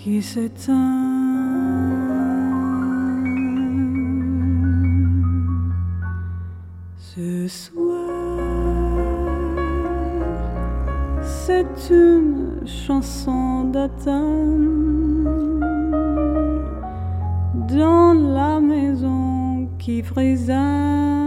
qui s'éteint. Ce soir, c'est une chanson d'automne dans la maison qui frissonne.